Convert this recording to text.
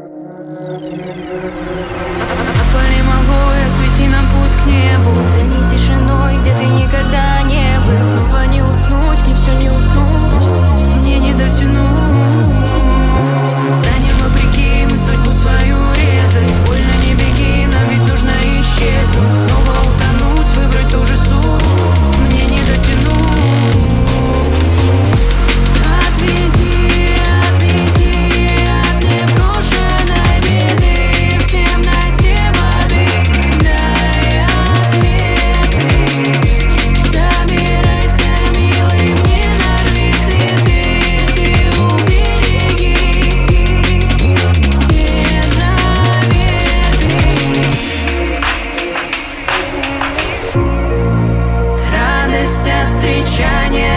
Опали молвой, освети нам путь к небу. Стань тишиной, где ты никогда не был. Снова не уснуть, мне все не уснуть, мне не дотянуть. Станем вопреки, мы судьбу свою резать. Больно не беги, нам ведь нужно исчезнуть. Снова утонуть, выбрать ту же суть, мне не дотянуть. Отведи, отведи от непрошенной беды. В темноте воды дай ответы. Собирайся, милый, не нарви цветы. Ты убереги все заветы. Радость от встречания